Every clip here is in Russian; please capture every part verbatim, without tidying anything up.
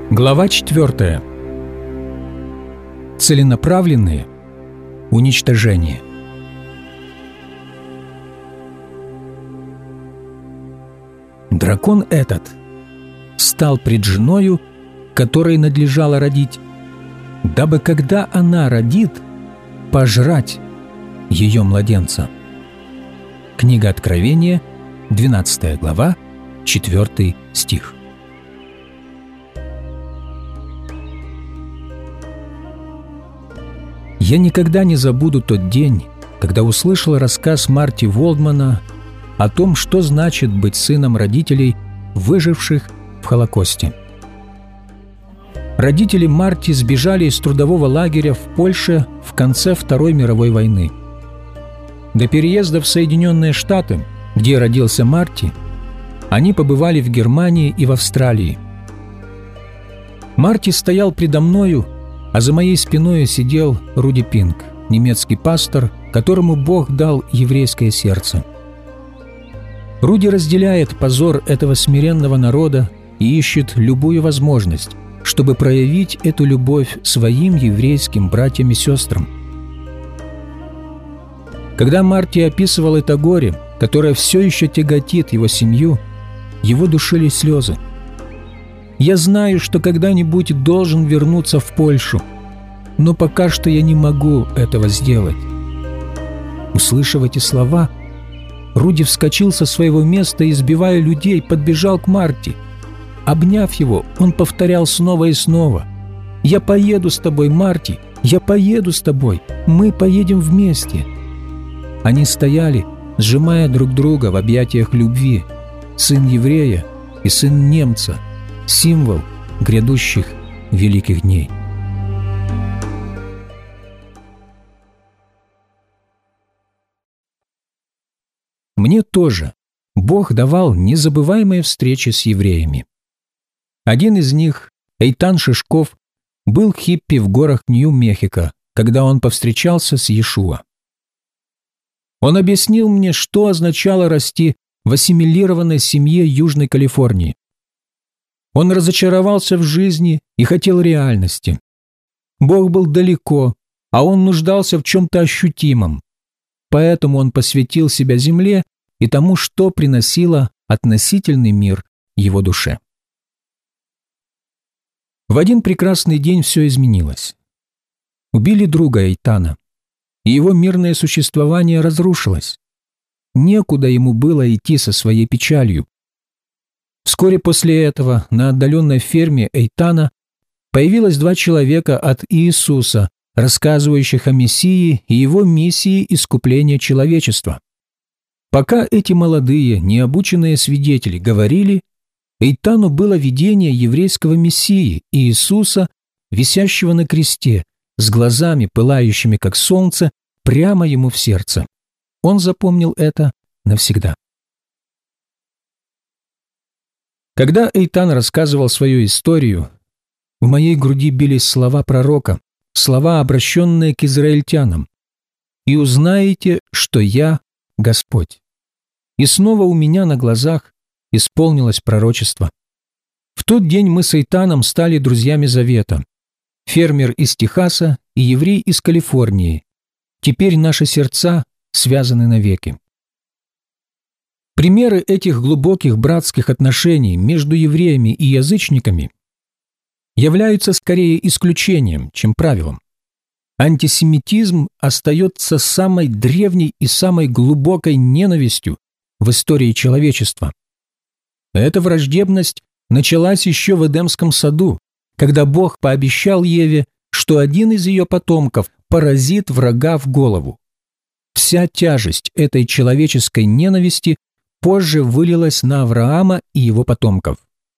Глава четвертая. Целенаправленное уничтожение. Дракон этот стал пред женою, которой надлежало родить, дабы, когда она родит, пожрать ее младенца. Книга Откровения, двенадцатая глава, четвёртый стих. Я никогда не забуду тот день, когда услышал рассказ Марти Волдмана о том, что значит быть сыном родителей, выживших в Холокосте. Родители Марти сбежали из трудового лагеря в Польше в конце Второй мировой войны. До переезда в Соединенные Штаты, где родился Марти, они побывали в Германии и в Австралии. Марти стоял предо мною, а за моей спиной сидел Руди Пинк, немецкий пастор, которому Бог дал еврейское сердце. Руди разделяет позор этого смиренного народа и ищет любую возможность, чтобы проявить эту любовь своим еврейским братьям и сестрам. Когда Марти описывал это горе, которое все еще тяготит его семью, его душили слезы. «Я знаю, что когда-нибудь должен вернуться в Польшу, но пока что я не могу этого сделать». Услышав эти слова, Руди вскочил со своего места и, избивая людей, подбежал к Марти. Обняв его, он повторял снова и снова: «Я поеду с тобой, Марти, я поеду с тобой, мы поедем вместе». Они стояли, сжимая друг друга в объятиях любви, сын еврея и сын немца, символ грядущих великих дней. Мне тоже Бог давал незабываемые встречи с евреями. Один из них, Эйтан Шишков, был хиппи в горах Нью-Мехико, когда он повстречался с Иешуа. Он объяснил мне, что означало расти в ассимилированной семье Южной Калифорнии. Он разочаровался в жизни и хотел реальности. Бог был далеко, а он нуждался в чем-то ощутимом. Поэтому он посвятил себя земле и тому, что приносило относительный мир его душе. В один прекрасный день все изменилось. Убили друга Эйтана, и его мирное существование разрушилось. Некуда ему было идти со своей печалью. Вскоре после этого на отдаленной ферме Эйтана появилось два человека от Иисуса, рассказывающих о Мессии и его миссии искупления человечества. Пока эти молодые, необученные свидетели говорили, Эйтану было видение еврейского Мессии, Иисуса, висящего на кресте, с глазами, пылающими как солнце, прямо ему в сердце. Он запомнил это навсегда. Когда Эйтан рассказывал свою историю, в моей груди бились слова пророка, слова, обращенные к израильтянам: «И узнаете, что я Господь». И снова у меня на глазах исполнилось пророчество. В тот день мы с Эйтаном стали друзьями завета. Фермер из Техаса и еврей из Калифорнии. Теперь наши сердца связаны навеки. Примеры этих глубоких братских отношений между евреями и язычниками являются скорее исключением, чем правилом. Антисемитизм остается самой древней и самой глубокой ненавистью в истории человечества. Эта враждебность началась еще в Эдемском саду, когда Бог пообещал Еве, что один из ее потомков поразит врага в голову. Вся тяжесть этой человеческой ненависти позже вылилась на Авраама и его потомков.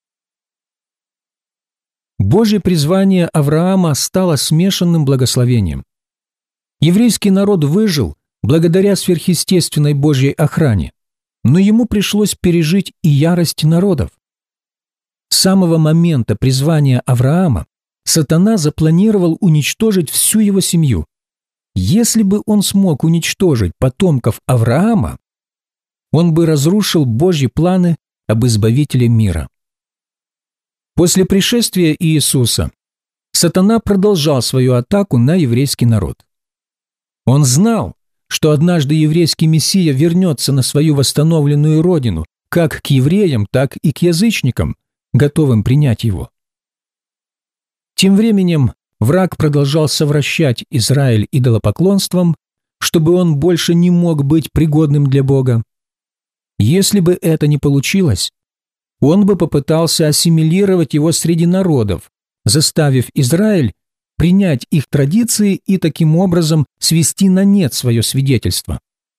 Божье призвание Авраама стало смешанным благословением. Еврейский народ выжил благодаря сверхъестественной Божьей охране, но ему пришлось пережить и ярость народов. С самого момента призвания Авраама сатана запланировал уничтожить всю его семью. Если бы он смог уничтожить потомков Авраама, он бы разрушил Божьи планы об избавителе мира. После пришествия Иисуса сатана продолжал свою атаку на еврейский народ. Он знал, что однажды еврейский Мессия вернется на свою восстановленную родину как к евреям, так и к язычникам, готовым принять его. Тем временем враг продолжал совращать Израиль идолопоклонством, чтобы он больше не мог быть пригодным для Бога. Если бы это не получилось, он бы попытался ассимилировать его среди народов, заставив Израиль принять их традиции и таким образом свести на нет свое свидетельство.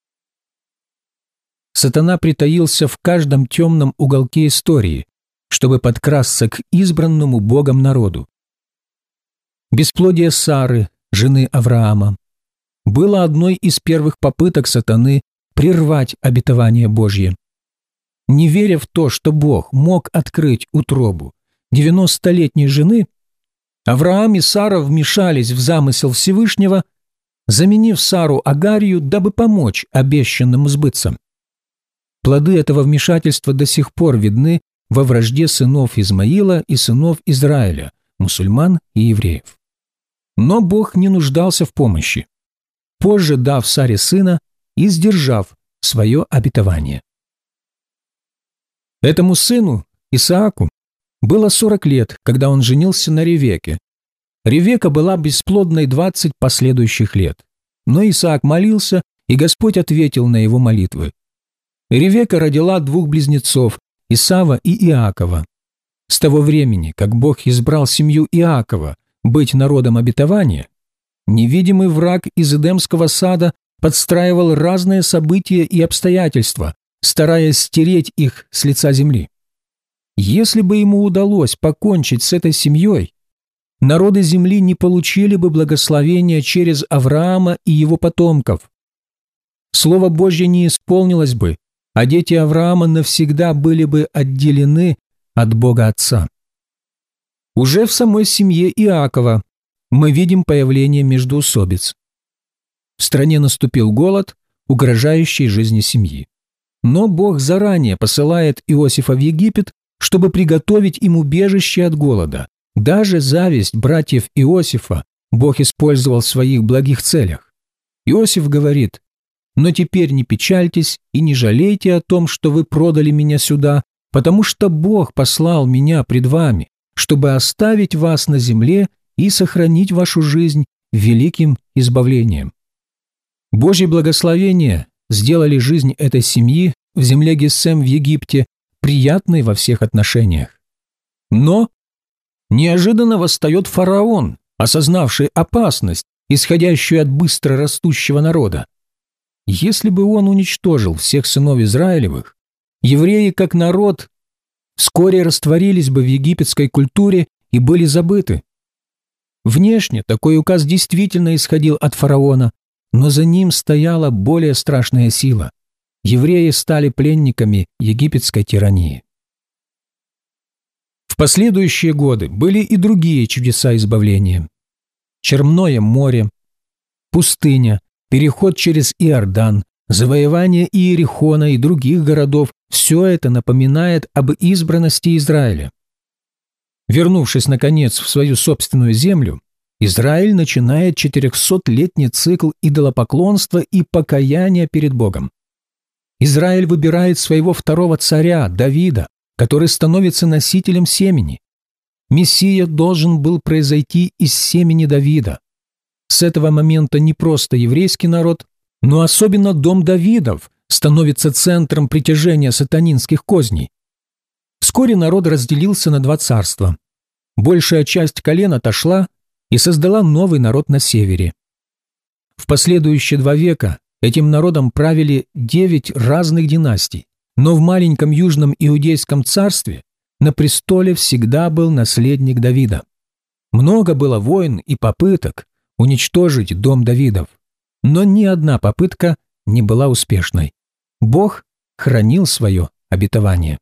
Сатана притаился в каждом темном уголке истории, чтобы подкрасться к избранному Богом народу. Бесплодие Сары, жены Авраама, было одной из первых попыток сатаны прервать обетование Божье. Не веря в то, что Бог мог открыть утробу девяностолетней жены, Авраам и Сара вмешались в замысел Всевышнего, заменив Сару Агарью, дабы помочь обещанному сбыться. Плоды этого вмешательства до сих пор видны во вражде сынов Измаила и сынов Израиля, мусульман и евреев. Но Бог не нуждался в помощи, позже дав Саре сына и сдержав свое обетование. Этому сыну, Исааку, было сорок лет, когда он женился на Ревеке. Ревека была бесплодной двадцать последующих лет. Но Исаак молился, и Господь ответил на его молитвы. Ревека родила двух близнецов, Исава и Иакова. С того времени, как Бог избрал семью Иакова быть народом обетования, невидимый враг из Эдемского сада подстраивал разные события и обстоятельства, стараясь стереть их с лица земли. Если бы ему удалось покончить с этой семьей, народы земли не получили бы благословения через Авраама и его потомков. Слово Божье не исполнилось бы, а дети Авраама навсегда были бы отделены от Бога Отца. Уже в самой семье Иакова мы видим появление междоусобиц. В стране наступил голод, угрожающий жизни семьи. Но Бог заранее посылает Иосифа в Египет, чтобы приготовить им убежище от голода. Даже зависть братьев Иосифа Бог использовал в своих благих целях. Иосиф говорит: «Но теперь не печальтесь и не жалейте о том, что вы продали меня сюда, потому что Бог послал меня пред вами, чтобы оставить вас на земле и сохранить вашу жизнь великим избавлением». Божьи благословения сделали жизнь этой семьи в земле Гессем в Египте приятной во всех отношениях. Но неожиданно восстает фараон, осознавший опасность, исходящую от быстро растущего народа. Если бы он уничтожил всех сынов Израилевых, евреи как народ вскоре растворились бы в египетской культуре и были забыты. Внешне такой указ действительно исходил от фараона, но за ним стояла более страшная сила. Евреи стали пленниками египетской тирании. В последующие годы были и другие чудеса избавления. Черное море, пустыня, переход через Иордан, завоевание Иерихона и других городов – все это напоминает об избранности Израиля. Вернувшись, наконец, в свою собственную землю, Израиль начинает четырехсотлетний цикл идолопоклонства и покаяния перед Богом. Израиль выбирает своего второго царя, Давида, который становится носителем семени. Мессия должен был произойти из семени Давида. С этого момента не просто еврейский народ, но особенно дом Давидов становится центром притяжения сатанинских козней. Вскоре народ разделился на два царства. Большая часть колен отошла и создала новый народ на севере. В последующие два века этим народом правили девять разных династий, но в маленьком южном иудейском царстве на престоле всегда был наследник Давида. Много было войн и попыток уничтожить дом Давидов, но ни одна попытка не была успешной. Бог хранил свое обетование.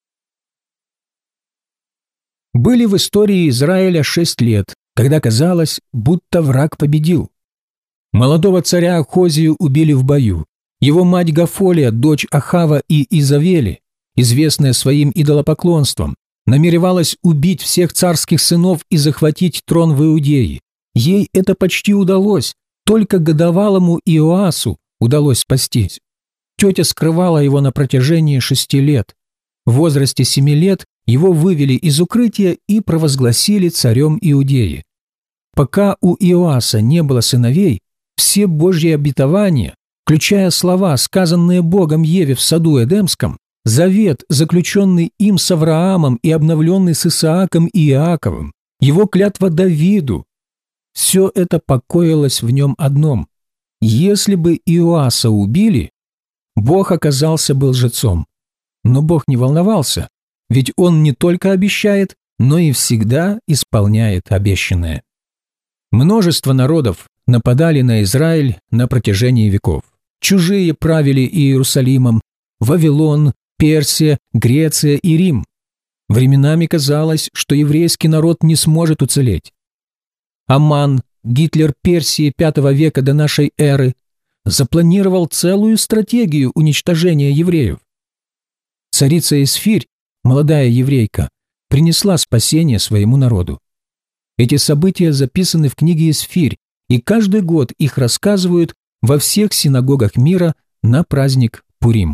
Были в истории Израиля шесть лет, когда казалось, будто враг победил. Молодого царя Ахозию убили в бою. Его мать Гафолия, дочь Ахава и Изавели, известная своим идолопоклонством, намеревалась убить всех царских сынов и захватить трон в Иудее. Ей это почти удалось, только годовалому Иоасу удалось спастись. Тетя скрывала его на протяжении шести лет. В возрасте семи лет его вывели из укрытия и провозгласили царем Иудеи. Пока у Иоаса не было сыновей, все Божьи обетования, включая слова, сказанные Богом Еве в саду Эдемском, завет, заключенный им с Авраамом и обновленный с Исааком и Иаковом, его клятва Давиду, все это покоилось в нем одном. Если бы Иоаса убили, Бог оказался бы лжецом. Но Бог не волновался, ведь Он не только обещает, но и всегда исполняет обещанное. Множество народов нападали на Израиль на протяжении веков. Чужие правили Иерусалимом: Вавилон, Персия, Греция и Рим. Временами казалось, что еврейский народ не сможет уцелеть. Аман, Гитлер Персии пятого века до нашей эры, запланировал целую стратегию уничтожения евреев. Царица Эсфирь, молодая еврейка, принесла спасение своему народу. Эти события записаны в книге Эсфирь, и каждый год их рассказывают во всех синагогах мира на праздник Пурим.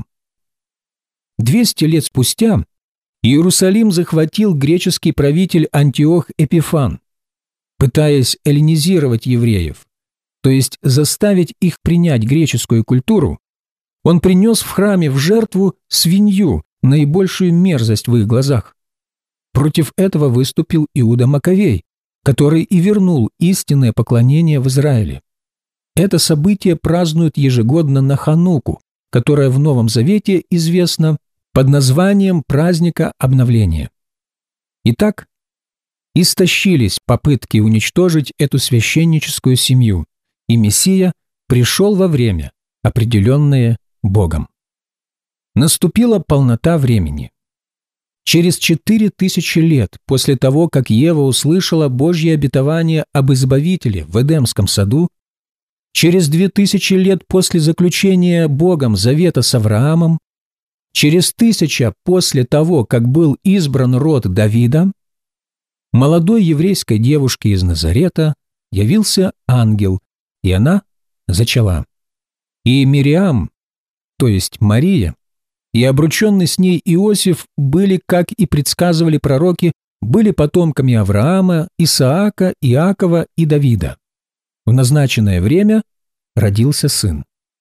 Двести лет спустя Иерусалим захватил греческий правитель Антиох Эпифан, пытаясь эллинизировать евреев, то есть заставить их принять греческую культуру. Он принес в храме в жертву свинью, наибольшую мерзость в их глазах. Против этого выступил Иуда Маковей, который и вернул истинное поклонение в Израиле. Это событие празднуют ежегодно на Хануку, которая в Новом Завете известна под названием праздника обновления. Итак, истощились попытки уничтожить эту священническую семью, и Мессия пришел во время, определенное Богом. Наступила полнота времени. Через четыре тысячи лет после того, как Ева услышала Божье обетование об Избавителе в Эдемском саду, через две тысячи лет после заключения Богом завета с Авраамом, через тысяча после того, как был избран род Давида, молодой еврейской девушке из Назарета явился ангел, и она зачала. И Мириам, то есть Мария, и обрученный с ней Иосиф были, как и предсказывали пророки, были потомками Авраама, Исаака, Иакова и Давида. В назначенное время родился сын.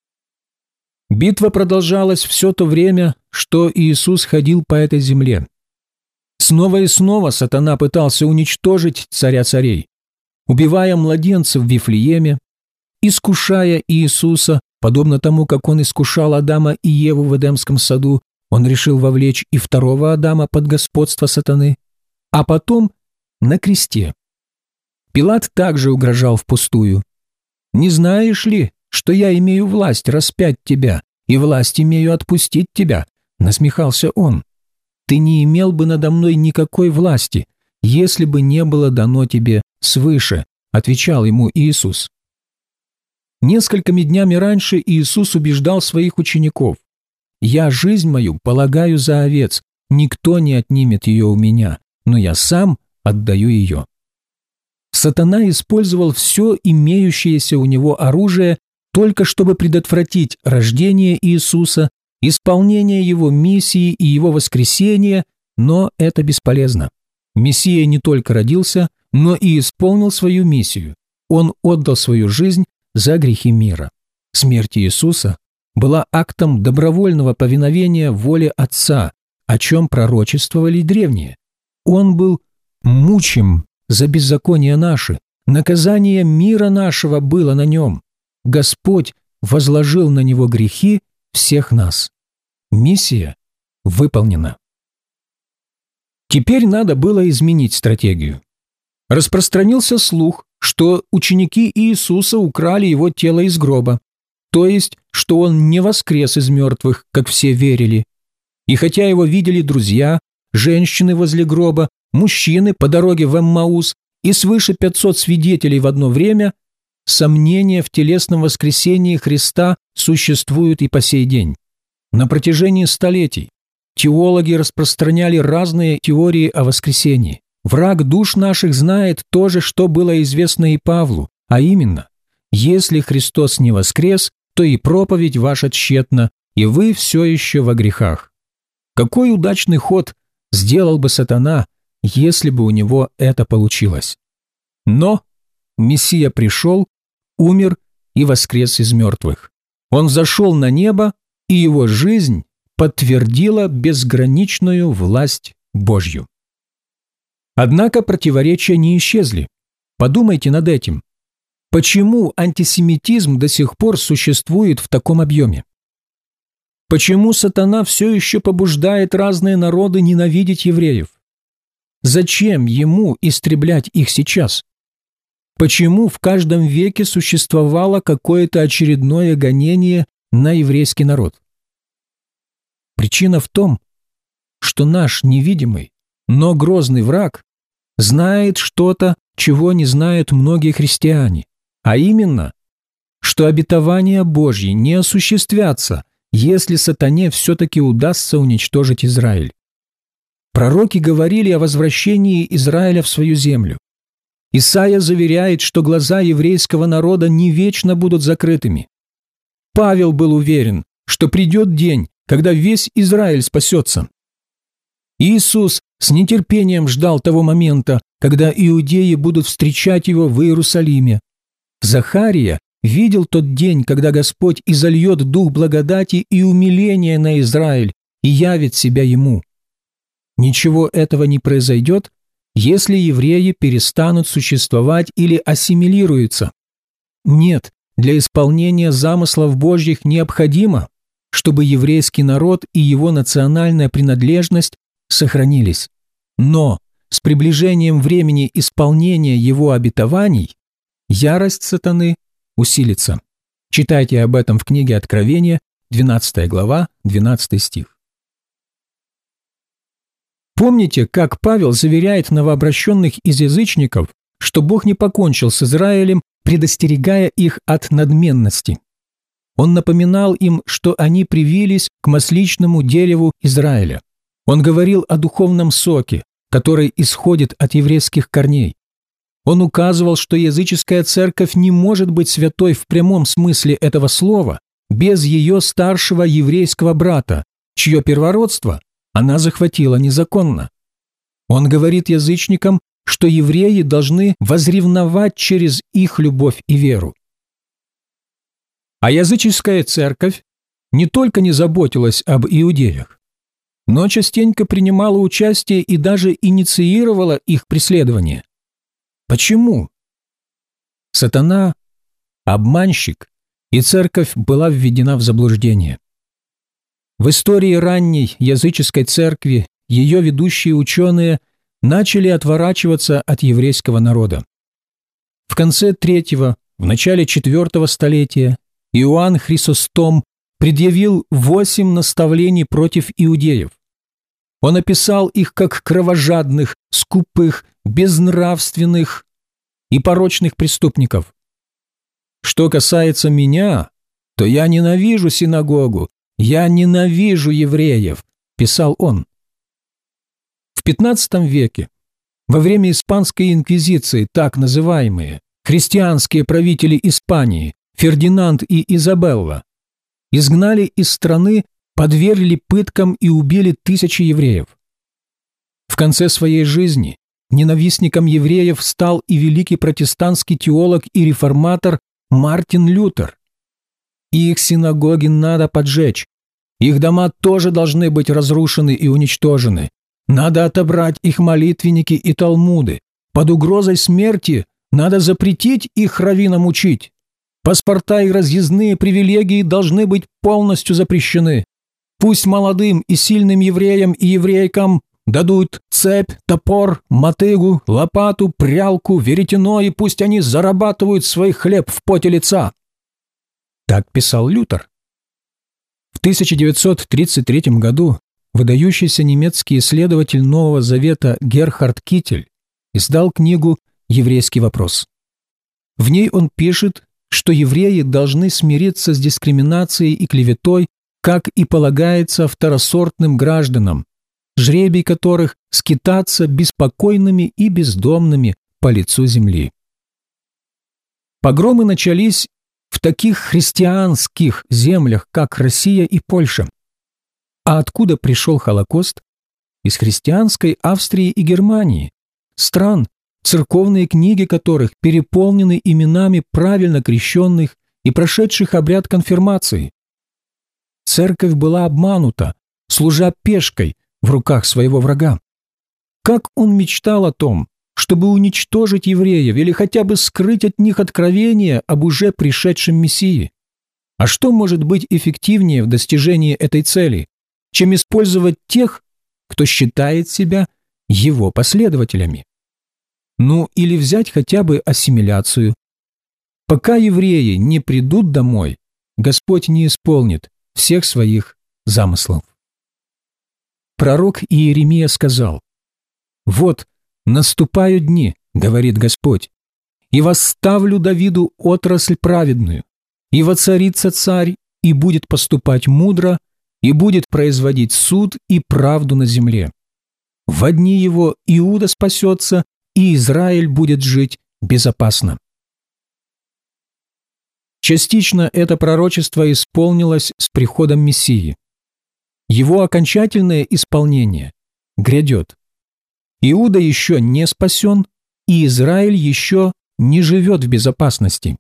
Битва продолжалась все то время, что Иисус ходил по этой земле. Снова и снова сатана пытался уничтожить царя царей, убивая младенцев в Вифлееме, искушая Иисуса, подобно тому, как он искушал Адама и Еву в Эдемском саду, он решил вовлечь и второго Адама под господство сатаны, а потом на кресте. Пилат также угрожал впустую. «Не знаешь ли, что я имею власть распять тебя и власть имею отпустить тебя?» — насмехался он. «Ты не имел бы надо мной никакой власти, если бы не было дано тебе свыше», — отвечал ему Иисус. Несколькими днями раньше Иисус убеждал своих учеников: «Я жизнь мою полагаю за овец, никто не отнимет ее у меня, но я сам отдаю ее». Сатана использовал все имеющееся у него оружие только чтобы предотвратить рождение Иисуса, исполнение его миссии и его воскресение, но это бесполезно. Мессия не только родился, но и исполнил свою миссию. Он отдал свою жизнь за грехи мира. Смерть Иисуса была актом добровольного повиновения воле Отца, о чем пророчествовали древние. Он был мучим за беззаконие наши, наказание мира нашего было на нем. Господь возложил на него грехи всех нас. Миссия выполнена. Теперь надо было изменить стратегию. Распространился слух, что ученики Иисуса украли его тело из гроба, то есть, что он не воскрес из мертвых, как все верили. И хотя его видели друзья, женщины возле гроба, мужчины по дороге в Эммаус и свыше пятьсот свидетелей в одно время, сомнения в телесном воскресении Христа существуют и по сей день. На протяжении столетий теологи распространяли разные теории о воскресении. Враг душ наших знает то же, что было известно и Павлу, а именно, если Христос не воскрес, то и проповедь ваша тщетна, и вы все еще во грехах. Какой удачный ход сделал бы сатана, если бы у него это получилось? Но Мессия пришел, умер и воскрес из мертвых. Он зашел на небо, и его жизнь подтвердила безграничную власть Божью. Однако противоречия не исчезли. Подумайте над этим. Почему антисемитизм до сих пор существует в таком объеме? Почему сатана все еще побуждает разные народы ненавидеть евреев? Зачем ему истреблять их сейчас? Почему в каждом веке существовало какое-то очередное гонение на еврейский народ? Причина в том, что наш невидимый, но грозный враг знает что-то, чего не знают многие христиане, а именно, что обетования Божьи не осуществятся, если сатане все-таки удастся уничтожить Израиль. Пророки говорили о возвращении Израиля в свою землю. Исаия заверяет, что глаза еврейского народа не вечно будут закрытыми. Павел был уверен, что придет день, когда весь Израиль спасется. Иисус с нетерпением ждал того момента, когда иудеи будут встречать его в Иерусалиме. Захария видел тот день, когда Господь изольет дух благодати и умиления на Израиль и явит себя ему. Ничего этого не произойдет, если евреи перестанут существовать или ассимилируются. Нет, для исполнения замыслов Божьих необходимо, чтобы еврейский народ и его национальная принадлежность сохранились. Но с приближением времени исполнения его обетований ярость сатаны усилится. Читайте об этом в книге Откровения, двенадцатая глава, двенадцатый стих. Помните, как Павел заверяет новообращенных из язычников, что Бог не покончил с Израилем, предостерегая их от надменности. Он напоминал им, что они привились к масличному дереву Израиля. Он говорил о духовном соке, который исходит от еврейских корней. Он указывал, что языческая церковь не может быть святой в прямом смысле этого слова без ее старшего еврейского брата, чье первородство она захватила незаконно. Он говорит язычникам, что евреи должны возревновать через их любовь и веру. А языческая церковь не только не заботилась об иудеях, но частенько принимала участие и даже инициировала их преследование. Почему? Сатана – обманщик, и церковь была введена в заблуждение. В истории ранней языческой церкви ее ведущие ученые начали отворачиваться от еврейского народа. В конце третьего, в начале четвертого столетия Иоанн Хрисостом предъявил восемь наставлений против иудеев. Он описал их как кровожадных, скупых, безнравственных и порочных преступников. «Что касается меня, то я ненавижу синагогу, я ненавижу евреев», – писал он. В пятнадцатом веке, во время Испанской инквизиции, так называемые христианские правители Испании Фердинанд и Изабелла изгнали из страны, подвергли пыткам и убили тысячи евреев. В конце своей жизни ненавистником евреев стал и великий протестантский теолог и реформатор Мартин Лютер. Их синагоги надо поджечь, их дома тоже должны быть разрушены и уничтожены. Надо отобрать их молитвенники и талмуды. Под угрозой смерти надо запретить их раввинам учить. Паспорта и разъездные привилегии должны быть полностью запрещены. Пусть молодым и сильным евреям и еврейкам дадут цепь, топор, мотыгу, лопату, прялку, веретено, и пусть они зарабатывают свой хлеб в поте лица. Так писал Лютер. В тысяча девятьсот тридцать третьем году выдающийся немецкий исследователь Нового Завета Герхард Китель издал книгу «Еврейский вопрос». В ней он пишет, что евреи должны смириться с дискриминацией и клеветой, как и полагается второсортным гражданам, жребий которых скитаться беспокойными и бездомными по лицу земли. Погромы начались в таких христианских землях, как Россия и Польша. А откуда пришел Холокост? Из христианской Австрии и Германии, стран, церковные книги которых переполнены именами правильно крещенных и прошедших обряд конфирмации. Церковь была обманута, служа пешкой в руках своего врага. Как он мечтал о том, чтобы уничтожить евреев или хотя бы скрыть от них откровение об уже пришедшем Мессии. А что может быть эффективнее в достижении этой цели, чем использовать тех, кто считает себя его последователями? Ну, или взять хотя бы ассимиляцию. Пока евреи не придут домой, Господь не исполнит всех своих замыслов. Пророк Иеремия сказал: «Вот, наступают дни, говорит Господь, и восставлю Давиду отрасль праведную, и воцарится царь, и будет поступать мудро, и будет производить суд и правду на земле. Во дни его Иуда спасется, и Израиль будет жить безопасно». Частично это пророчество исполнилось с приходом Мессии. Его окончательное исполнение грядет. Иуда еще не спасен, и Израиль еще не живет в безопасности.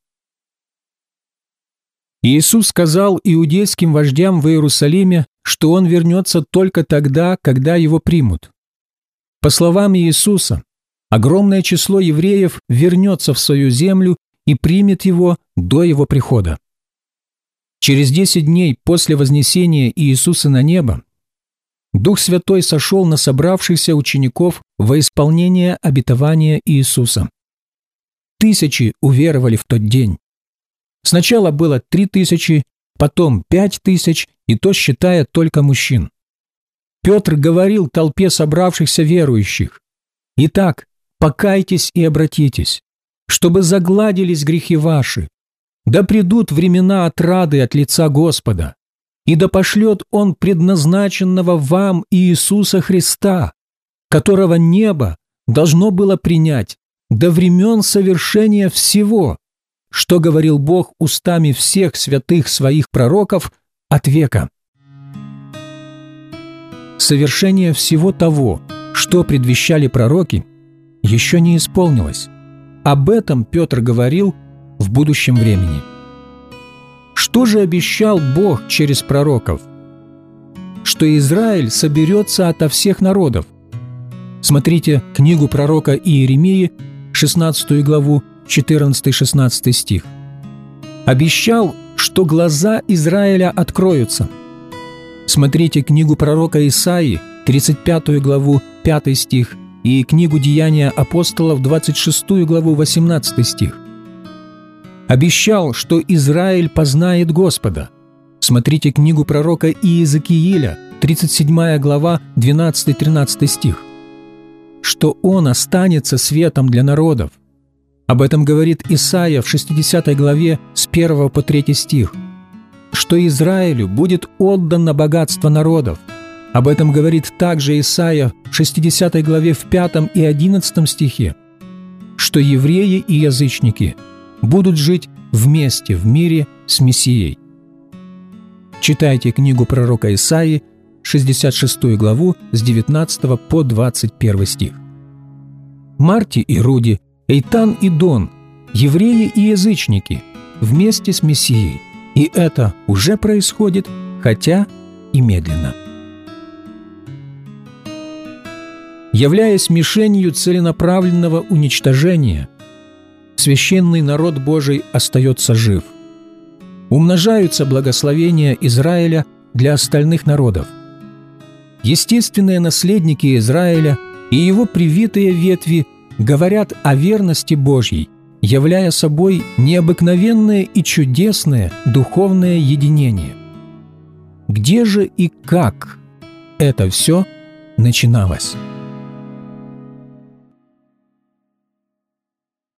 Иисус сказал иудейским вождям в Иерусалиме, что Он вернется только тогда, когда Его примут. По словам Иисуса, огромное число евреев вернется в свою землю и примет Его до Его прихода. Через десять дней после вознесения Иисуса на небо Дух Святой сошел на собравшихся учеников во исполнение обетования Иисуса. Тысячи уверовали в тот день. Сначала было три тысячи, потом пять тысяч, и то считая только мужчин. Петр говорил толпе собравшихся верующих: «Итак, покайтесь и обратитесь, чтобы загладились грехи ваши, да придут времена отрады от лица Господа, и да пошлет Он предназначенного вам Иисуса Христа, которого небо должно было принять до времен совершения всего, что говорил Бог устами всех святых своих пророков от века». Совершение всего того, что предвещали пророки, еще не исполнилось. Об этом Петр говорил в будущем времени. Что же обещал Бог через пророков? Что Израиль соберется ото всех народов. Смотрите книгу пророка Иеремии, шестнадцатую главу, четырнадцатый-шестнадцатый стих. Обещал, что глаза Израиля откроются. Смотрите книгу пророка Исаии, тридцать пятую главу, пятый стих, и книгу Деяния апостолов, двадцать шестую главу, восемнадцатый стих. Обещал, что Израиль познает Господа. Смотрите книгу пророка Иезекииля, тридцать седьмая глава, двенадцатый-тринадцатый стих. Что Он останется светом для народов. Об этом говорит Исаия в шестидесятой главе с первого по третий стих. Что Израилю будет отдано богатство народов. Об этом говорит также Исаия в шестидесятой главе в пятом и одиннадцатом стихе. Что евреи и язычники будут жить вместе в мире с Мессией. Читайте книгу пророка Исаии, шестьдесят шестую главу с девятнадцатого по двадцать первый стих. Марти и Руди, Эйтан и Дон, евреи и язычники, вместе с Мессией. И это уже происходит, хотя и медленно. Являясь мишенью целенаправленного уничтожения, священный народ Божий остается жив. Умножаются благословения Израиля для остальных народов. Естественные наследники Израиля и его привитые ветви говорят о верности Божьей, являя собой необыкновенное и чудесное духовное единение. Где же и как это все начиналось?